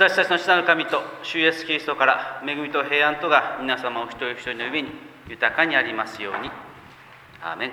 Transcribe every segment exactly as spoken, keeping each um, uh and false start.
私たちの主なる神と主イエスキリストから恵みと平安とが皆様お一人一人の上に豊かにありますように。アーメン。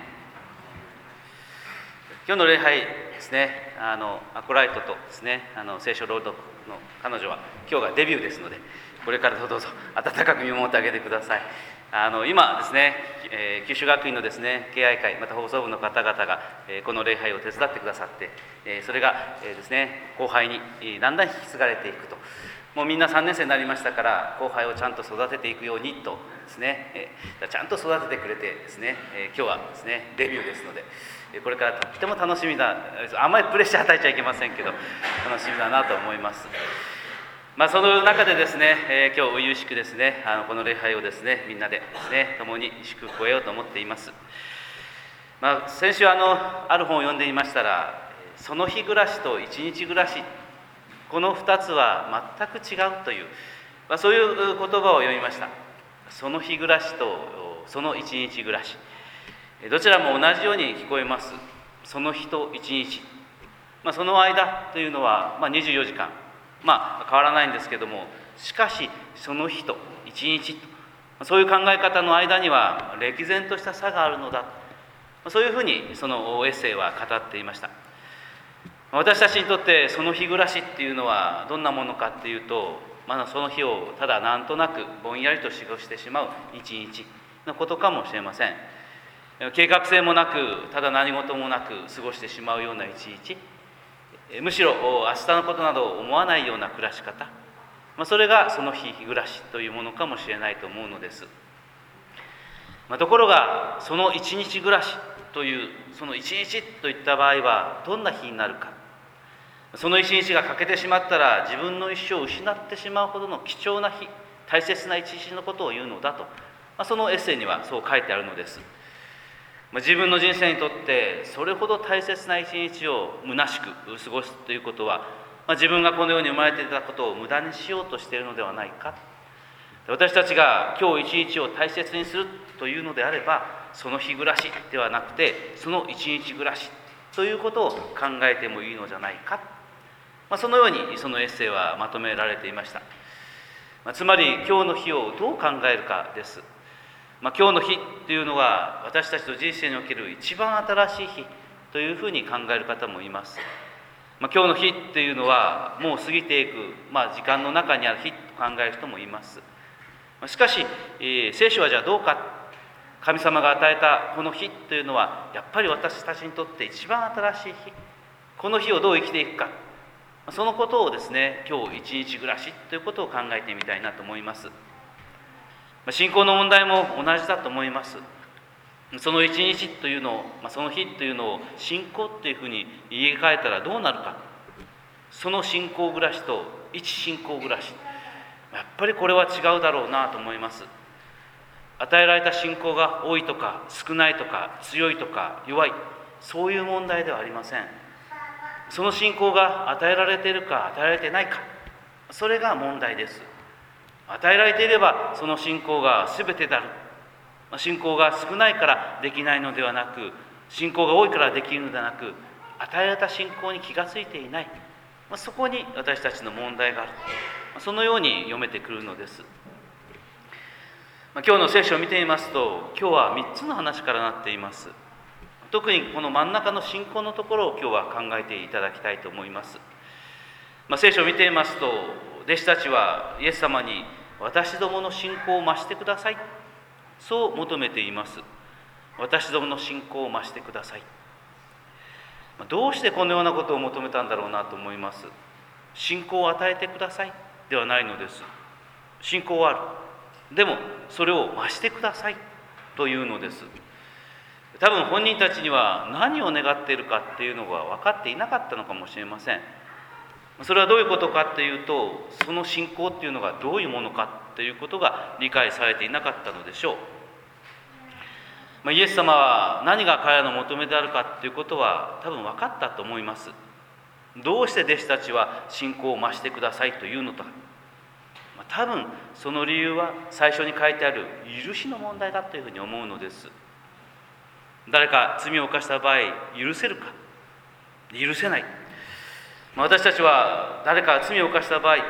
今日の礼拝ですね、あのアコライトとですね、あの聖書朗読の彼女は今日がデビューですので、これからどうぞ温かく見守ってあげてください。あの今ですね、えー、九州学院のですね敬愛会また放送部の方々が、えー、この礼拝を手伝ってくださって、えー、それが、えー、ですね後輩に、えー、だんだん引き継がれていくと。もうみんなさんねん生になりましたから後輩をちゃんと育てていくようにとですね、えー、ちゃんと育ててくれてですね、えー、今日はですねデビューですので、えー、これからとっても楽しみだ。あんまりプレッシャー与えちゃいけませんけど楽しみだなと思います。まあ、その中でですね、えー、今日初々しくですね、あのこの礼拝をですね、みんなでですね、共に祝福を得ようと思っています。まあ、先週あの、ある本を読んでいましたら、その日暮らしと一日暮らし、この二つは全く違うという、まあ、そういう言葉を読みました。その日暮らしとその一日暮らし。どちらも同じように聞こえます。その日と一日。まあ、その間というのは、まあ、にじゅうよじかん。まあ変わらないんですけども、しかしその日と一日と、そういう考え方の間には歴然とした差があるのだ、そういうふうにそのエッセイは語っていました。私たちにとってその日暮らしっていうのはどんなものかっていうと、まだその日をただなんとなくぼんやりと過ごしてしまう一日のことかもしれません。計画性もなく、ただ何事もなく過ごしてしまうような一日、むしろ明日のことなどを思わないような暮らし方、まあ、それがその日暮らしというものかもしれないと思うのです。まあ、ところがその一日暮らしというその一日といった場合はどんな日になるか。その一日が欠けてしまったら自分の一生を失ってしまうほどの貴重な日、大切な一日のことを言うのだと、まあ、そのエッセイにはそう書いてあるのです。自分の人生にとってそれほど大切な一日を虚しく過ごすということは、まあ、自分がこの世に生まれていたことを無駄にしようとしているのではないか。私たちが今日一日を大切にするというのであれば、その日暮らしではなくてその一日暮らしということを考えてもいいのじゃないか、まあ、そのようにそのエッセイはまとめられていました。まあ、つまり今日の日をどう考えるかです。まあ、今日の日というのは私たちの人生における一番新しい日というふうに考える方もいます。まあ、今日の日というのはもう過ぎていく、まあ、時間の中にある日と考える人もいます。しかし、えー、聖書はじゃあどうか。神様が与えたこの日というのはやっぱり私たちにとって一番新しい日。この日をどう生きていくか。そのことをですね、今日一日暮らしということを考えてみたいなと思います。信仰の問題も同じだと思います。その一日というのを、その日というのを信仰というふうに言い換えたらどうなるか。その信仰暮らしと一信仰暮らし、やっぱりこれは違うだろうなと思います。与えられた信仰が多いとか少ないとか強いとか弱い、そういう問題ではありません。その信仰が与えられているか与えられていないか、それが問題です。与えられていればその信仰が全てである。信仰が少ないからできないのではなく、信仰が多いからできるのではなく、与えられた信仰に気がついていない、そこに私たちの問題がある。そのように読めてくるのです。今日の聖書を見てみますと、今日はみっつの話からなっています。特にこの真ん中の信仰のところを今日は考えていただきたいと思います。まあ、聖書を見てみますと、弟子たちはイエス様に私どもの信仰を増してください、そう求めています。私どもの信仰を増してください。どうしてこのようなことを求めたんだろうなと思います。信仰を与えてくださいではないのです。信仰はある。でもそれを増してくださいというのです。多分本人たちには何を願っているかっていうのが分かっていなかったのかもしれません。それはどういうことかというと、その信仰っていうのがどういうものかということが理解されていなかったのでしょう。まあ、イエス様は何が彼らの求めであるかということは多分分かったと思います。どうして弟子たちは信仰を増してくださいというのか。まあ、多分その理由は最初に書いてある許しの問題だというふうに思うのです。誰か罪を犯した場合、許せるか、許せない。私たちは誰か罪を犯した場合、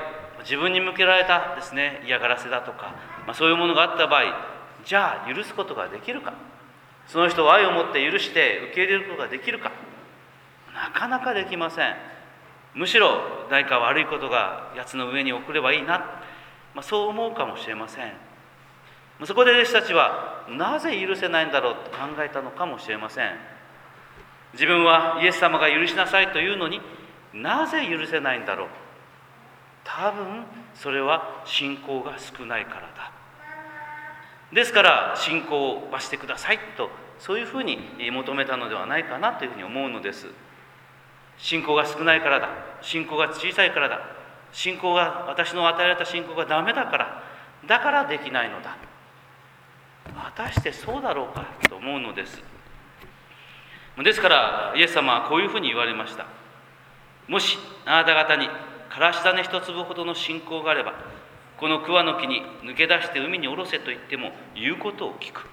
自分に向けられたですね、嫌がらせだとか、まあ、そういうものがあった場合、じゃあ許すことができるか、その人を愛を持って許して受け入れることができるか、なかなかできません。むしろ何か悪いことがやつの上に送ればいいな、まあ、そう思うかもしれません。そこで弟子たちはなぜ許せないんだろうと考えたのかもしれません。自分はイエス様が許しなさいというのになぜ許せないんだろう。多分それは信仰が少ないからだ。ですから信仰を罰してくださいと、そういうふうに求めたのではないかなというふうに思うのです。信仰が少ないからだ、信仰が小さいからだ、信仰が私の与えられた信仰がダメだから、だからできないのだ。果たしてそうだろうかと思うのです。ですからイエス様はこういうふうに言われました。もしあなた方にからし種一粒ほどの信仰があれば、この桑の木に抜け出して海に下ろせと言っても言うことを聞く。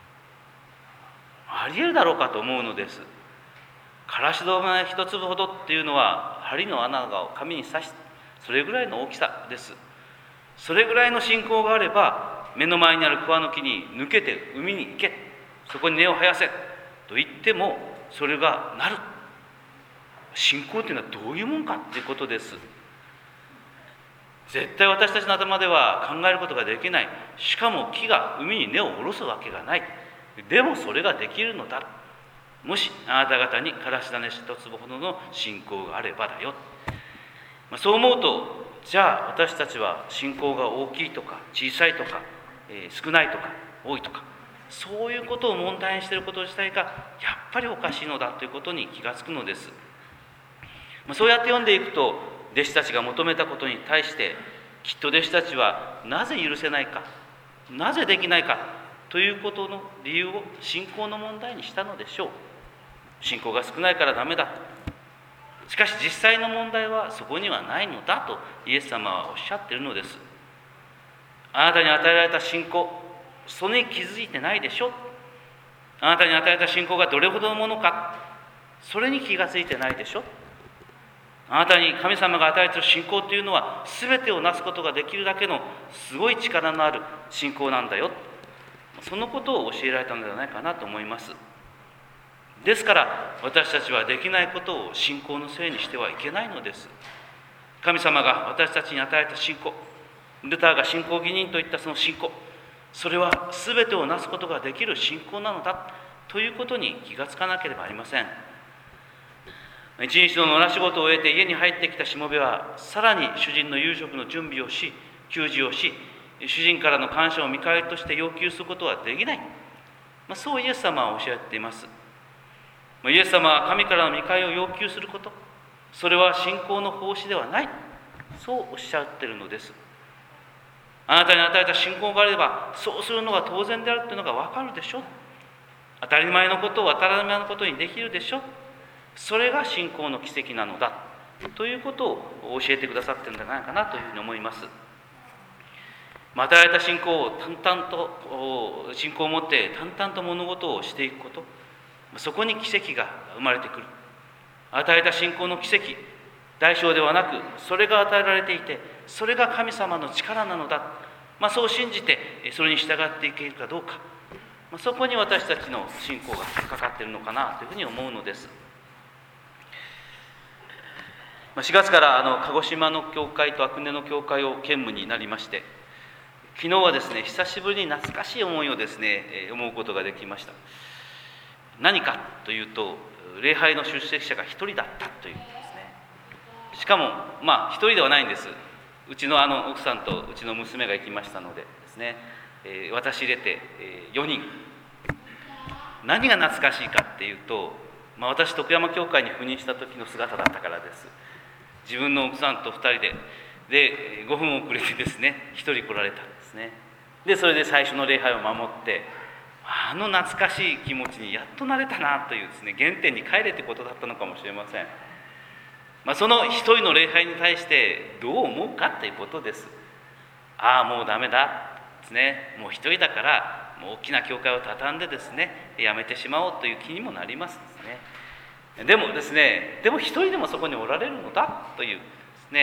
ありえるだろうかと思うのです。からし種一粒ほどっていうのは針の穴を紙に刺し、それぐらいの大きさです。それぐらいの信仰があれば、目の前にある桑の木に抜けて海に行け、そこに根を生やせと言ってもそれがなる。信仰というのはどういうもんかということです。絶対私たちの頭では考えることができない。しかも木が海に根を下ろすわけがない。でもそれができるのだ。もしあなた方にからし種一粒ほどの信仰があればだよ。そう思うと、じゃあ私たちは信仰が大きいとか小さいとか、えー、少ないとか多いとか、そういうことを問題にしていること自体がやっぱりおかしいのだということに気がつくのです。そうやって読んでいくと、弟子たちが求めたことに対してきっと弟子たちはなぜ許せないか、なぜできないかということの理由を信仰の問題にしたのでしょう。信仰が少ないからダメだ。しかし実際の問題はそこにはないのだとイエス様はおっしゃっているのです。あなたに与えられた信仰、それに気づいてないでしょ。あなたに与えた信仰がどれほどのものか、それに気がついてないでしょ。あなたに神様が与えている信仰というのは全てをなすことができるだけのすごい力のある信仰なんだよ。そのことを教えられたのではないかなと思います。ですから私たちはできないことを信仰のせいにしてはいけないのです。神様が私たちに与えた信仰、ルターが信仰義人といったその信仰、それは全てをなすことができる信仰なのだということに気がつかなければありません。一日の野良仕事を終えて家に入ってきたしもべは、さらに主人の夕食の準備をし、給仕をし、主人からの感謝を見返りとして要求することはできない。まあ、そうイエス様はおっしゃっています。まあ、イエス様は神からの見返りを要求すること、それは信仰の奉仕ではない。そうおっしゃっているのです。あなたに与えた信仰があれば、そうするのが当然であるというのがわかるでしょ。当たり前のことを当たり前のことにできるでしょ。それが信仰の奇跡なのだということを教えてくださっているのではないかなというふうに思います。与えられた信仰を淡々と信仰を持って淡々と物事をしていくこと、そこに奇跡が生まれてくる。与えられた信仰の奇跡、代償ではなくそれが与えられていて、それが神様の力なのだ、まあ、そう信じてそれに従っていけるかどうか、まあ、そこに私たちの信仰がかかっているのかなというふうに思うのです。しがつからあの鹿児島の教会と阿久根の教会を兼務になりまして、昨日はですね、久しぶりに懐かしい思いをですね、思うことができました。何かというと、礼拝の出席者が一人だったということですね。しかもまあ一人ではないんです。うちのあの奥さんとうちの娘が行きましたのでですね、えー、私入れて、えー、よにん。何が懐かしいかっていうと、まあ、私徳山教会に赴任した時の姿だったからです。自分の奥さんとふたりででごふん遅れてですね、ひとり来られたんですね。でそれで最初の礼拝を守って、あの懐かしい気持ちにやっとなれたなというですね、原点に帰れということだったのかもしれません。まあ、その一人の礼拝に対してどう思うかということです。ああもうダメだですね、もう一人だからもう大きな教会を畳んでですね、やめてしまおうという気にもなりますですね。でもですね、でも一人でもそこにおられるのだというですね、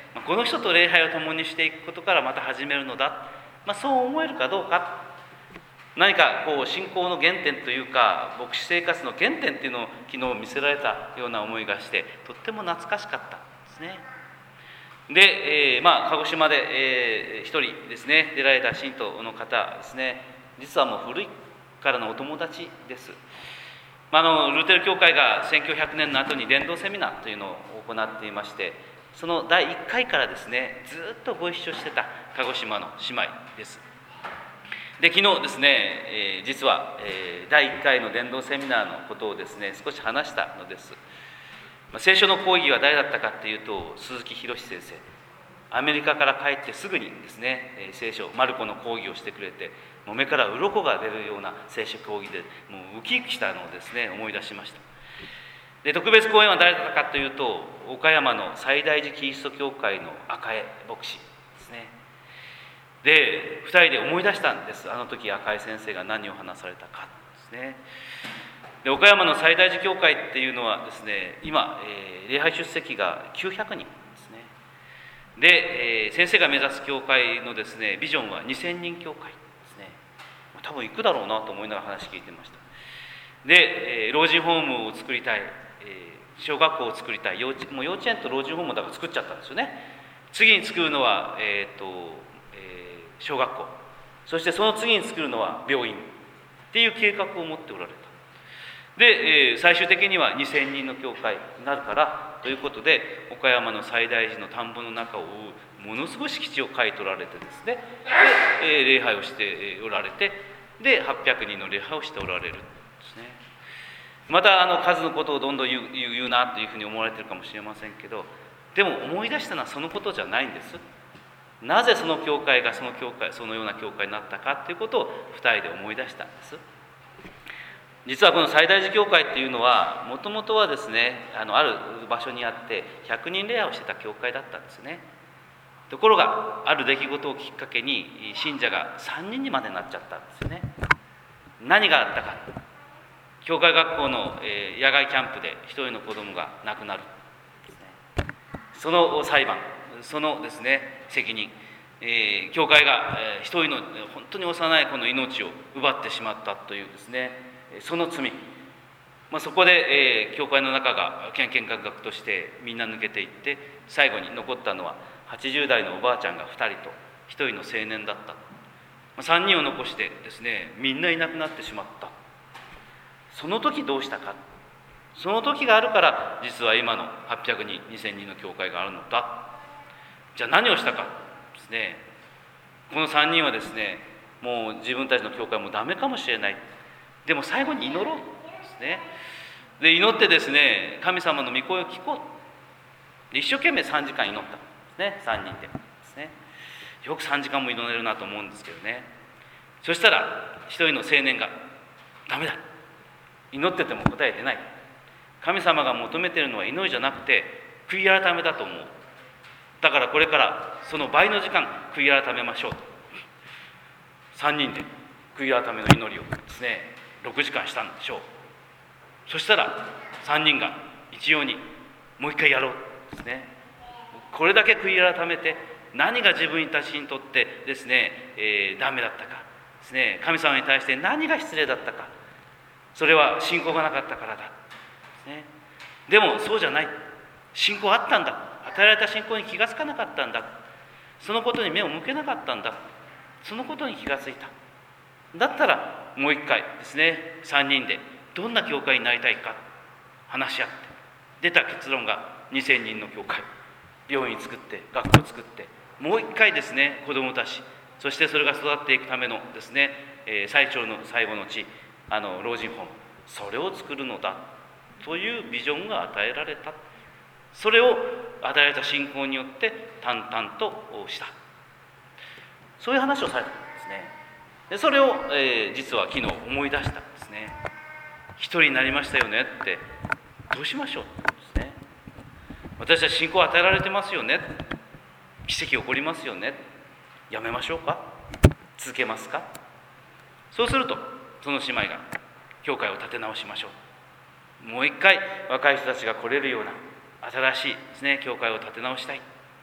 この人と礼拝を共にしていくことからまた始めるのだ、まあ、そう思えるかどうか、何かこう信仰の原点というか牧師生活の原点っていうのを昨日見せられたような思いがして、とっても懐かしかったんですね。で、えー、まあ鹿児島で、えー、一人ですね出られた信徒の方ですね、実はもう古いからのお友達です。まあ、あのルーテル教会がせんきゅうひゃくねんの後に伝道セミナーというのを行っていまして、そのだいいっかいからですねずっとご一緒してた鹿児島の姉妹です。で昨日ですね、えー、実は、えー、だいいっかいの伝道セミナーのことをですね少し話したのです。まあ、聖書の講義は誰だったかというと、鈴木博先生、アメリカから帰ってすぐにですね、えー、聖書マルコの講義をしてくれて、もう目から鱗が出るような聖書講義でもうウキウキしたのをですね思い出しました。で特別講演は誰だったかというと、岡山の西大寺キリスト教会の赤江牧師ですね。でふたりで思い出したんです。あの時赤江先生が何を話されたかですね。で岡山の西大寺教会っていうのはですね、今、えー、礼拝出席がきゅうひゃくにんですね。で、えー、先生が目指す教会のですねビジョンはにせんにん教会ですね。多分行くだろうなと思いながら話聞いてました。で、えー、老人ホームを作りたい、えー、小学校を作りたい、幼稚もう幼稚園と老人ホームだから作っちゃったんですよね。次に作るのは、えーとえー、小学校、そしてその次に作るのは病院っていう計画を持っておられた。で、えー、最終的にはにせんにんの教会になるからということで、岡山の西大寺の田んぼの中を覆うものすごい敷地を買い取られてですね、で、えー、礼拝をしておられて、ではっぴゃくにんの礼拝をしておられるんですね。またあの数のことをどんどん言う、言うなというふうに思われているかもしれませんけど、でも思い出したのはそのことじゃないんです。なぜその教会がその教会そのような教会になったかということをふたりで思い出したんです。実はこの西大寺教会っていうのはもともとはですね、あのある場所にあってひゃくにん礼拝をしてた教会だったんですね。ところがある出来事をきっかけに信者がさんにんにまでなっちゃったんですよね。何があったか、教会学校の、えー、野外キャンプで一人の子供が亡くなるですね。その裁判、そのですね責任、えー、教会が、えー、一人の本当に幼い子の命を奪ってしまったというですね、その罪、まあ、そこで、えー、教会の中がけんけんがくがくとしてみんな抜けていって、最後に残ったのははちじゅう代のおばあちゃんがふたりとひとりの青年だった。さんにんを残してですね、みんないなくなってしまった。その時どうしたか、その時があるから実は今のはっぴゃくにんにせんにんの教会があるのだ。じゃあ何をしたかですね。このさんにんはですね、もう自分たちの教会もダメかもしれない、でも最後に祈ろうですね。で祈ってですね、神様の御声を聞こう、一生懸命さんじかん祈ったんですね、さんにんでですね。よくさんじかんも祈れるなと思うんですけどね。そしたら一人の青年が、ダメだ、祈ってても答えてない、神様が求めているのは祈りじゃなくて悔い改めだと思う、だからこれからその倍の時間悔い改めましょうと、さんにんで悔い改めの祈りをですねろくじかんしたんでしょう。そしたらさんにんが一様にもう一回やろうですね。これだけ悔い改めて何が自分たちにとってですね、えー、ダメだったかですね、神様に対して何が失礼だったか、それは信仰がなかったからだですね。でもそうじゃない、信仰あったんだ、与えられた信仰に気がつかなかったんだ、そのことに目を向けなかったんだ、そのことに気がついた。だったらもう一回ですね、さんにんでどんな教会になりたいか話し合って、出た結論がにせんにんの教会、病院作って学校作って、もう一回ですね子どもたち、そしてそれが育っていくためのですね、えー、最長の最後の地、あの老人ホーム、それを作るのだというビジョンが与えられた。それを与えられた信仰によって淡々とした、そういう話をされたんですね。でそれを、えー、実は昨日思い出したんですね。一人になりましたよねって、どうしましょうですね。私は信仰を与えられてますよね、奇跡起こりますよね、やめましょうか、続けますか。そうするとその姉妹が教会を立て直しましょう、もう一回若い人たちが来れるような新しいですね教会を立て直したい、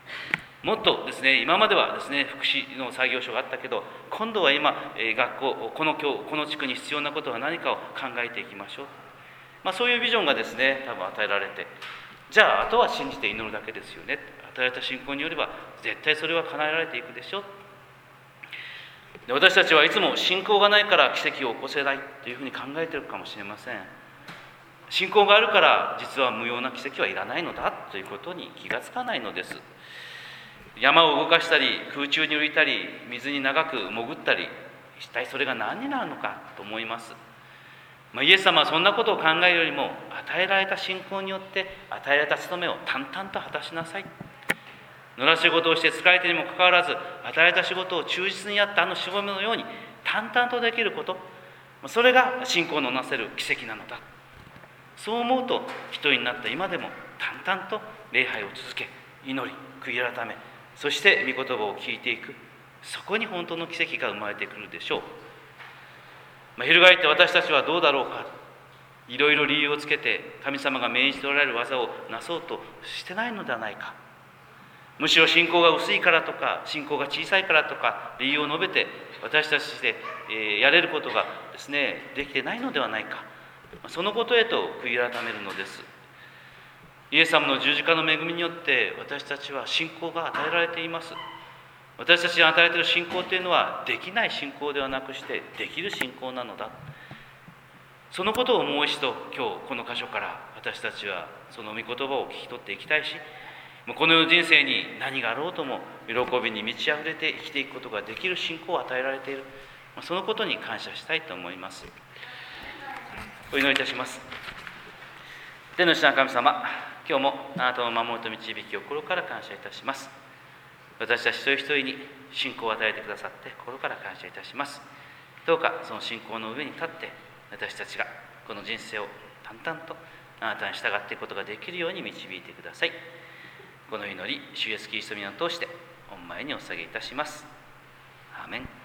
もっとですね、今まではですね、福祉の作業所があったけど、今度は今、えー学校、この教、この地区に必要なことは何かを考えていきましょう。まあ、そういうビジョンがですね、多分与えられて、じゃあ、あとは信じて祈るだけですよね。与えられた信仰によれば、絶対それは叶えられていくでしょう。で、私たちはいつも信仰がないから奇跡を起こせないというふうに考えているかもしれません。信仰があるから、実は無用な奇跡はいらないのだということに気がつかないのです。山を動かしたり、空中に浮いたり、水に長く潜ったり、一体それが何になるのかと思います。まあ、イエス様はそんなことを考えるよりも、与えられた信仰によって与えられた務めを淡々と果たしなさい。野良仕事をして疲れてにもかかわらず、与えられた仕事を忠実にやったあのしもべのように淡々とできること、それが信仰のなせる奇跡なのだ。そう思うと、一人になった今でも淡々と礼拝を続け、祈り、悔い改め、そして御言葉を聞いていく。そこに本当の奇跡が生まれてくるでしょう。まあ、翻って私たちはどうだろうか。いろいろ理由をつけて神様が命じておられる技をなそうとしてないのではないか。むしろ信仰が薄いからとか、信仰が小さいからとか、理由を述べて私たちで、えー、やれることがですね、できてないのではないか。そのことへと悔い改めるのです。イエス様の十字架の恵みによって私たちは信仰が与えられています。私たちに与えられている信仰というのは、できない信仰ではなくしてできる信仰なのだ。そのことをもう一度今日この箇所から私たちはその御言葉を聞き取っていきたいし、この世の人生に何があろうとも喜びに満ち溢れて生きていくことができる信仰を与えられている、そのことに感謝したいと思います。お祈りいたします。天の父なる神様、今日もあなたの守りと導きを心から感謝いたします。私たち一人一人に信仰を与えてくださって心から感謝いたします。どうかその信仰の上に立って私たちがこの人生を淡々とあなたに従っていくことができるように導いてください。この祈り、主イエスキリストの皆を通して御前にお捧げいたします。アーメン。